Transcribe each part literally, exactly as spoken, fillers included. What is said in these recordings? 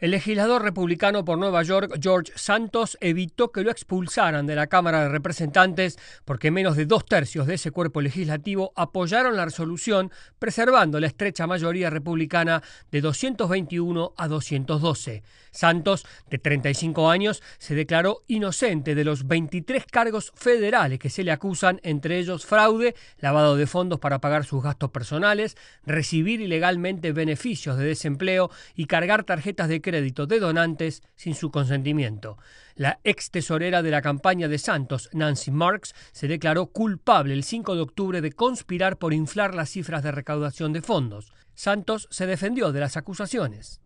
El legislador republicano por Nueva York, George Santos, evitó que lo expulsaran de la Cámara de Representantes porque menos de dos tercios de ese cuerpo legislativo apoyaron la resolución, preservando la estrecha mayoría republicana de doscientos veintiuno a doscientos doce. Santos, de treinta y cinco años, se declaró inocente de los veintitrés cargos federales que se le acusan, entre ellos fraude, lavado de fondos para pagar sus gastos personales, recibir ilegalmente beneficios de desempleo y cargar tarjetas de crédito crédito de donantes sin su consentimiento. La ex tesorera de la campaña de Santos, Nancy Marks, se declaró culpable el cinco de octubre de conspirar por inflar las cifras de recaudación de fondos. Santos se defendió de las acusaciones.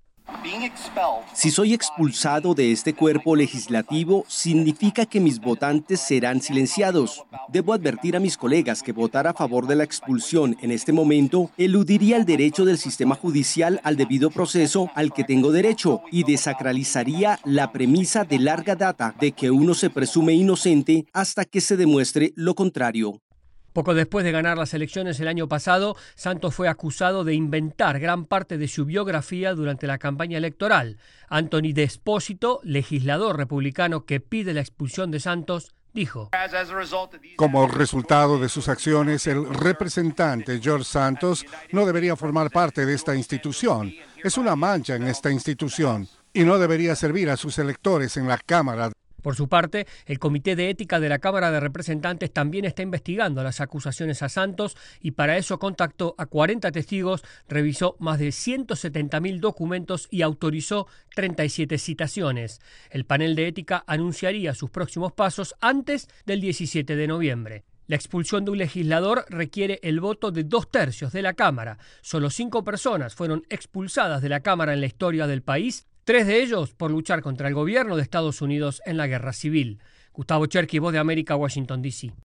Si soy expulsado de este cuerpo legislativo, significa que mis votantes serán silenciados. Debo advertir a mis colegas que votar a favor de la expulsión en este momento eludiría el derecho del sistema judicial al debido proceso al que tengo derecho y desacralizaría la premisa de larga data de que uno se presume inocente hasta que se demuestre lo contrario. Poco después de ganar las elecciones el año pasado, Santos fue acusado de inventar gran parte de su biografía durante la campaña electoral. Anthony D'Esposito, legislador republicano que pide la expulsión de Santos, dijo: Como resultado de sus acciones, el representante George Santos no debería formar parte de esta institución. Es una mancha en esta institución y no debería servir a sus electores en la Cámara. Por su parte, el Comité de Ética de la Cámara de Representantes también está investigando las acusaciones a Santos y para eso contactó a cuarenta testigos, revisó más de ciento setenta mil documentos y autorizó treinta y siete citaciones. El panel de ética anunciaría sus próximos pasos antes del diecisiete de noviembre. La expulsión de un legislador requiere el voto de dos tercios de la Cámara. Solo cinco personas fueron expulsadas de la Cámara en la historia del país, tres de ellos por luchar contra el gobierno de Estados Unidos en la Guerra Civil. Gustavo Cherky, Voz de América, Washington, D C